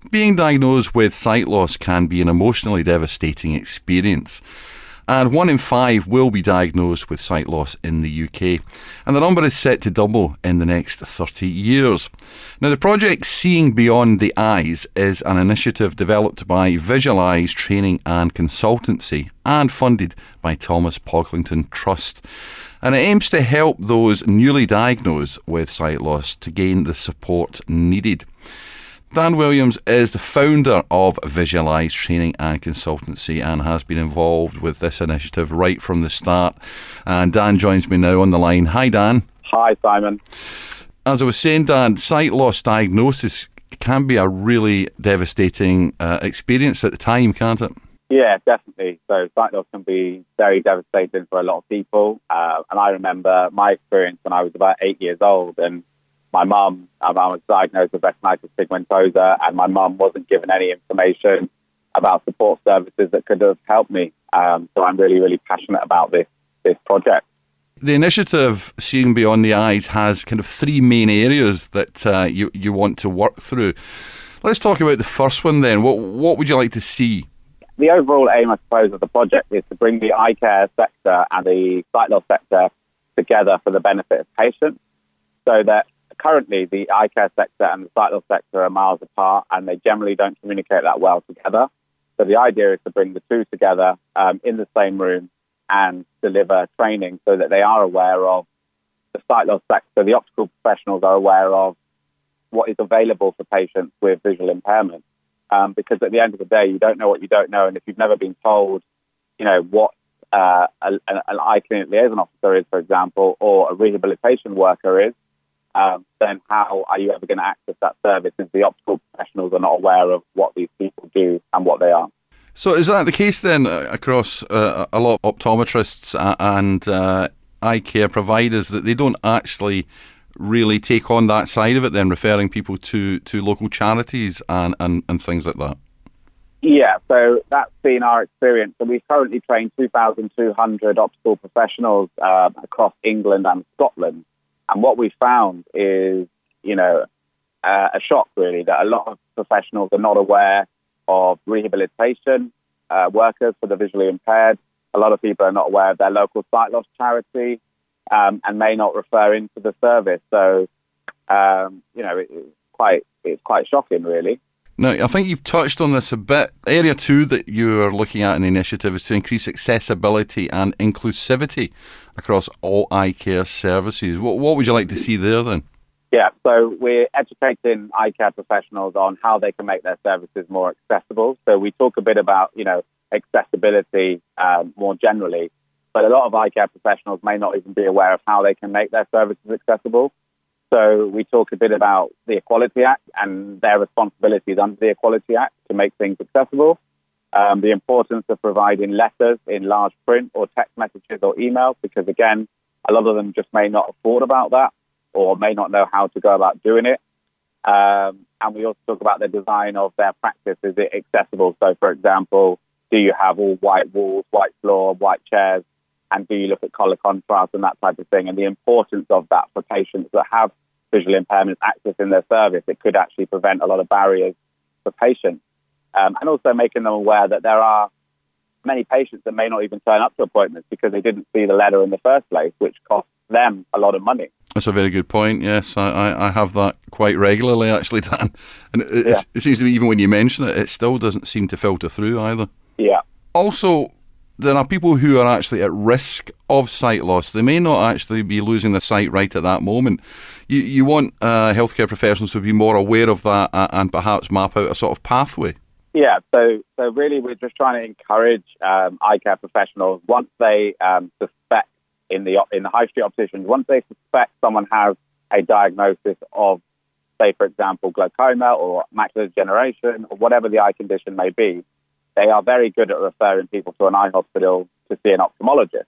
Being diagnosed with sight loss can be an emotionally devastating experience. And 1 in 5 will be diagnosed with sight loss in the UK. And the number is set to double in the next 30 years. Now, the project Seeing Beyond the Eyes is an initiative developed by Visualise Training and Consultancy and funded by Thomas Pocklington Trust. And it aims to help those newly diagnosed with sight loss to gain the support needed. Dan Williams is the founder of Visualise Training and Consultancy and has been involved with this initiative right from the start. And Dan joins me now on the line. Hi, Dan. Hi, Simon. As I was saying, Dan, sight loss diagnosis can be a really devastating experience at the time, can't it? Yeah, definitely. So sight loss can be very devastating for a lot of people. And I remember my experience when I was about 8 years old, and my mum was diagnosed with retinitis pigmentosa, and my mum wasn't given any information about support services that could have helped me. So I'm really, really passionate about this project. The initiative Seeing Beyond the Eyes has kind of 3 main areas that you want to work through. Let's talk about the first one then. What would you like to see? The overall aim, I suppose, of the project is to bring the eye care sector and the sight loss sector together for the benefit of patients, so that currently the eye care sector and the sight loss sector are miles apart and they generally don't communicate that well together. So the idea is to bring the two together in the same room and deliver training so that they are aware of the sight loss sector. The optical professionals are aware of what is available for patients with visual impairment. Because at the end of the day, you don't know what you don't know. And if you've never been told, what an eye clinic liaison officer is, for example, or a rehabilitation worker is, then how are you ever going to access that service if the optical professionals are not aware of what these people do and what they are? So is that the case then across a lot of optometrists and eye care providers, that they don't actually really take on that side of it then, referring people to local charities and things like that? Yeah, so that's been our experience. So we currently train 2,200 optical professionals across England and Scotland. And what we found is, a shock, really, that a lot of professionals are not aware of rehabilitation workers for the visually impaired. A lot of people are not aware of their local sight loss charity and may not refer into the service. So, it's quite shocking, really. Now, I think you've touched on this a bit. Area 2 that you're looking at in the initiative is to increase accessibility and inclusivity across all eye care services. What would you like to see there then? Yeah, so we're educating eye care professionals on how they can make their services more accessible. So we talk a bit about, accessibility more generally, but a lot of eye care professionals may not even be aware of how they can make their services accessible. So we talk a bit about the Equality Act and their responsibilities under the Equality Act to make things accessible, the importance of providing letters in large print or text messages or emails, because, again, a lot of them just may not have thought about that or may not know how to go about doing it. And we also talk about the design of their practice. Is it accessible? So, for example, do you have all white walls, white floor, white chairs? And do you look at colour contrast and that type of thing? And the importance of that for patients that have visual impairments accessing their service. It could actually prevent a lot of barriers for patients. And also making them aware that there are many patients that may not even turn up to appointments because they didn't see the letter in the first place, which costs them a lot of money. That's a very good point, yes. I have that quite regularly, actually, Dan. And it seems to me, even when you mention it, it still doesn't seem to filter through either. Yeah. Also, there are people who are actually at risk of sight loss. They may not actually be losing their sight right at that moment. You want healthcare professionals to be more aware of that and perhaps map out a sort of pathway. Yeah, so really we're just trying to encourage eye care professionals, once they suspect in the high street opticians, once they suspect someone has a diagnosis of, say, for example, glaucoma or macular degeneration or whatever the eye condition may be, they are very good at referring people to an eye hospital to see an ophthalmologist.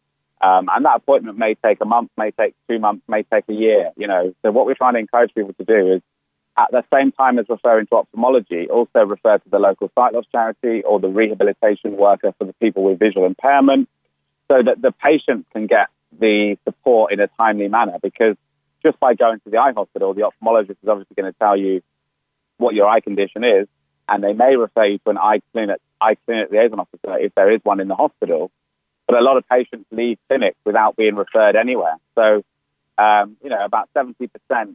And that appointment may take a month, may take 2 months, may take a year, So what we're trying to encourage people to do is, at the same time as referring to ophthalmology, also refer to the local sight loss charity or the rehabilitation worker for the people with visual impairment, so that the patient can get the support in a timely manner. Because just by going to the eye hospital, the ophthalmologist is obviously going to tell you, what your eye condition is, and they may refer you to an eye clinic liaison officer if there is one in the hospital. But a lot of patients leave clinics without being referred anywhere. So, about 70%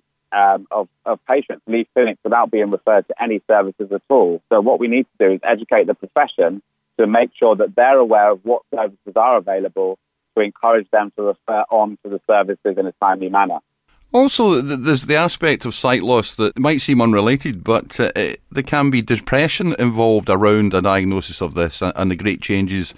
of patients leave clinics without being referred to any services at all. So what we need to do is educate the profession to make sure that they're aware of what services are available, to encourage them to refer on to the services in a timely manner. Also, there's the aspect of sight loss that might seem unrelated, but there can be depression involved around a diagnosis of this and the great changes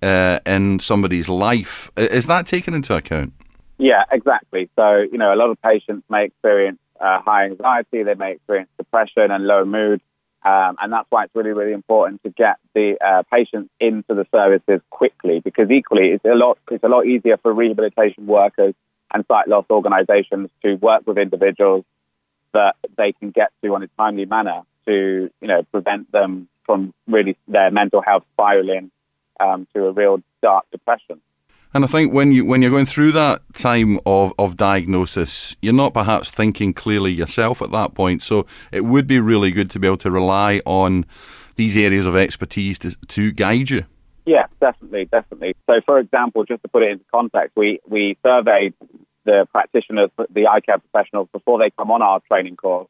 in somebody's life. Is that taken into account? Yeah, exactly. So, a lot of patients may experience high anxiety, they may experience depression and low mood, and that's why it's really, really important to get the patients into the services quickly, because equally it's a lot easier for rehabilitation workers and sight loss organisations to work with individuals that they can get to on a timely manner to, prevent them from really their mental health spiralling to a real dark depression. And I think when you're going through that time of diagnosis, you're not perhaps thinking clearly yourself at that point. So it would be really good to be able to rely on these areas of expertise to guide you. Yeah, definitely. So, for example, just to put it into context, we surveyed the practitioners, the eye care professionals, before they come on our training course,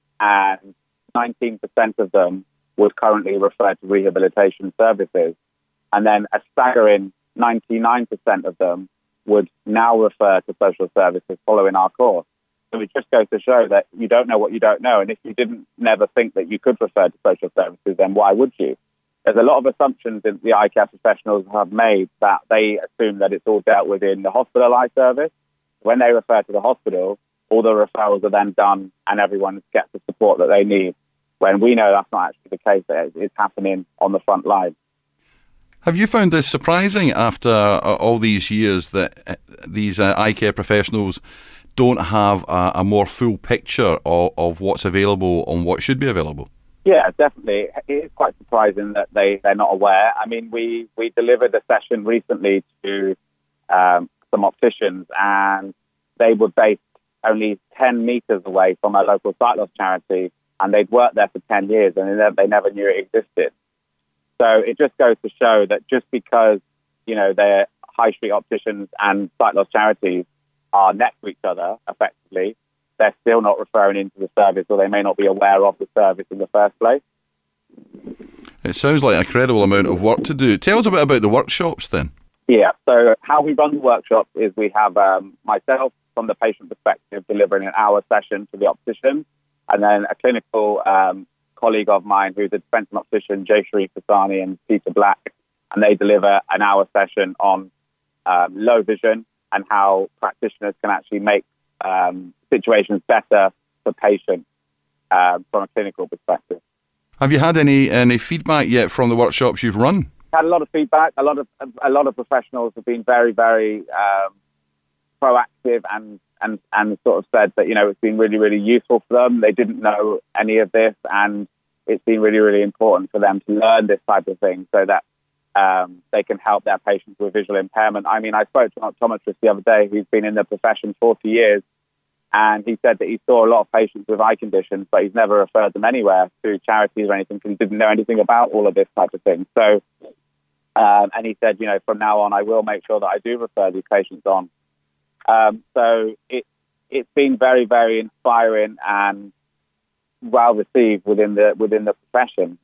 and 19% of them would currently refer to rehabilitation services. And then a staggering 99% of them would now refer to social services following our course. So it just goes to show that you don't know what you don't know. And if you didn't never think that you could refer to social services, then why would you? There's a lot of assumptions that the eye care professionals have made that they assume that it's all dealt with in the hospital eye service. When they refer to the hospital, all the referrals are then done and everyone gets the support that they need, when we know that's not actually the case, that it's happening on the front line. Have you found this surprising after all these years that these eye care professionals don't have a more full picture of what's available and what should be available? Yeah, definitely. It is quite surprising that they're not aware. I mean, we delivered a session recently to some opticians, and they were based only 10 metres away from a local sight loss charity, and they'd worked there for 10 years, and they never knew it existed. So it just goes to show that just because, they're high street opticians and sight loss charities are next to each other, effectively, they're still not referring into the service, or they may not be aware of the service in the first place. It sounds like a credible amount of work to do. Tell us a bit about the workshops then. Yeah, so how we run the workshops is we have myself, from the patient perspective, delivering an hour session to the optician, and then a clinical colleague of mine who's a dispensing optician, Jay Sharif Hassani and Peter Black, and they deliver an hour session on low vision and how practitioners can actually make situations better for patients from a clinical perspective. Have you had any feedback yet from the workshops you've run? Had a lot of feedback. A lot of professionals have been very, very proactive and sort of said that it's been really, really useful for them. They didn't know any of this, and it's been really, really important for them to learn this type of thing so that they can help their patients with visual impairment. I mean, I spoke to an optometrist the other day who's been in the profession 40 years, and he said that he saw a lot of patients with eye conditions, but he's never referred them anywhere to charities or anything because he didn't know anything about all of this type of thing. So, and he said, from now on, I will make sure that I do refer these patients on. So it's been very, very inspiring and well received within the profession.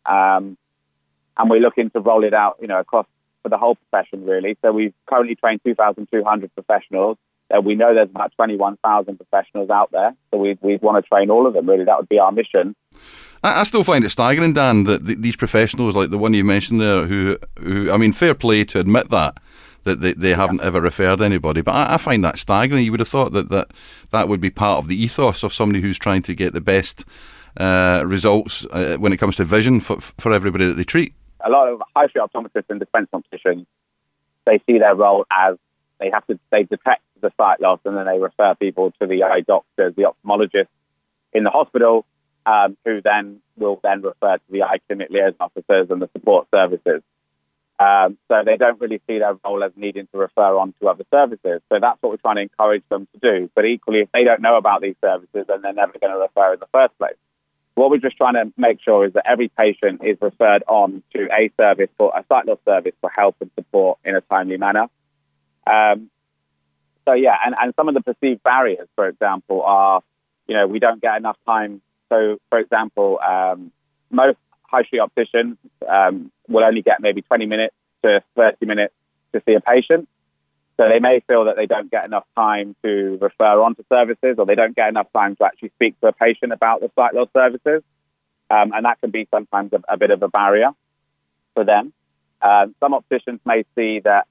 And we're looking to roll it out, across for the whole profession, really. So we've currently trained 2,200 professionals. We know there's about 21,000 professionals out there. So we'd want to train all of them, really. That would be our mission. I still find it staggering, Dan, that these professionals, like the one you mentioned there, who I mean, fair play to admit that they haven't ever referred anybody. But I find that staggering. You would have thought that would be part of the ethos of somebody who's trying to get the best results when it comes to vision for everybody that they treat. A lot of high street optometrists and dispensing opticians, they see their role as they detect the sight loss and then they refer people to the eye doctors, the ophthalmologists in the hospital, who then will refer to the eye clinic liaison officers and the support services. So they don't really see their role as needing to refer on to other services. So that's what we're trying to encourage them to do. But equally, if they don't know about these services, then they're never going to refer in the first place. What we're just trying to make sure is that every patient is referred on to a service, for a sight loss service, for help and support in a timely manner. And some of the perceived barriers, for example, are, we don't get enough time. So, for example, most high street opticians will only get maybe 20 minutes to 30 minutes to see a patient. So they may feel that they don't get enough time to refer on to services, or they don't get enough time to actually speak to a patient about the sight loss services. And that can be sometimes a bit of a barrier for them. Some opticians may see that,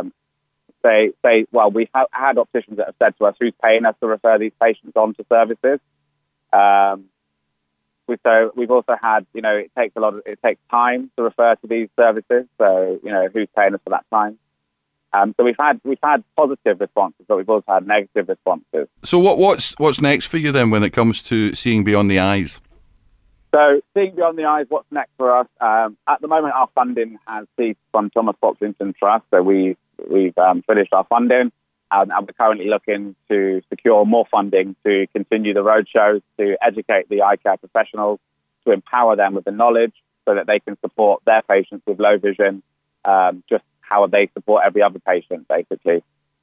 we've had opticians that have said to us, who's paying us to refer these patients on to services? So we've also had, it takes time to refer to these services. So, who's paying us for that time? So we've had positive responses, but we've also had negative responses. So what's next for you then when it comes to seeing beyond the eyes? So seeing beyond the eyes, what's next for us? At the moment, our funding has ceased from Thomas Pocklington Trust. So we've finished our funding, and we're currently looking to secure more funding to continue the roadshows, to educate the eye care professionals, to empower them with the knowledge so that they can support their patients with low vision, just how they support every other patient, basically.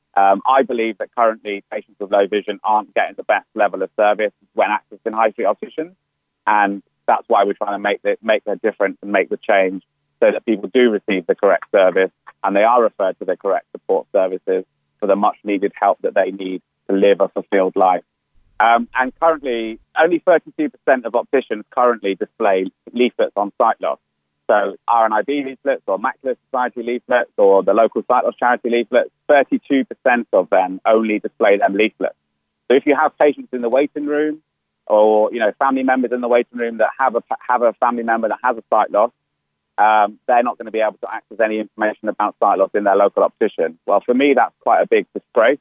I believe that currently patients with low vision aren't getting the best level of service when accessing high street opticians, and that's why we're trying to make the difference and make the change so that people do receive the correct service and they are referred to the correct support services for the much needed help that they need to live a fulfilled life. And currently, only 32% of opticians currently display leaflets on sight loss. So RNIB leaflets or Macular Society leaflets or the local sight loss charity leaflets, 32% of them only display them leaflets. So if you have patients in the waiting room or, family members in the waiting room that have a family member that has a sight loss, they're not going to be able to access any information about sight loss in their local optician. Well, for me, that's quite a big disgrace.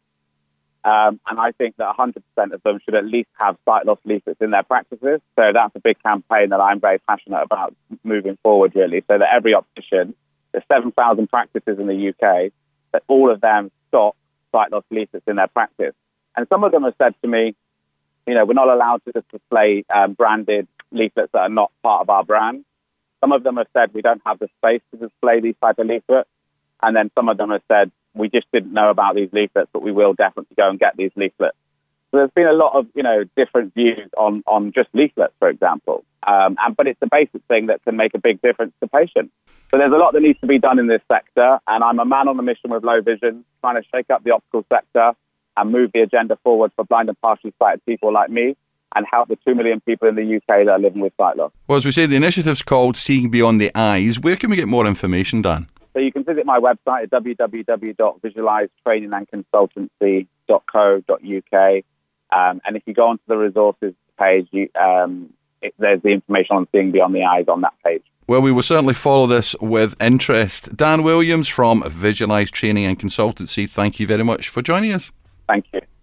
And I think that 100% of them should at least have sight loss leaflets in their practices. So that's a big campaign that I'm very passionate about moving forward, really, so that every optician, there's 7,000 practices in the UK, that all of them stock sight loss leaflets in their practice. And some of them have said to me, we're not allowed to just display branded leaflets that are not part of our brand. Some of them have said we don't have the space to display these type of leaflets. And then some of them have said, we just didn't know about these leaflets, but we will definitely go and get these leaflets. So there's been a lot of, different views on just leaflets, for example. But it's a basic thing that can make a big difference to patients. So there's a lot that needs to be done in this sector. And I'm a man on a mission with low vision, trying to shake up the optical sector and move the agenda forward for blind and partially sighted people like me and help the 2 million people in the UK that are living with sight loss. Well, as we say, the initiative's called Seeing Beyond the Eyes. Where can we get more information, Dan? So you can visit my website at www.visualizetrainingandconsultancy.co.uk. And if you go onto the resources page, there's the information on Seeing Beyond the Eyes on that page. Well, we will certainly follow this with interest. Dan Williams from Visualize Training and Consultancy, thank you very much for joining us. Thank you.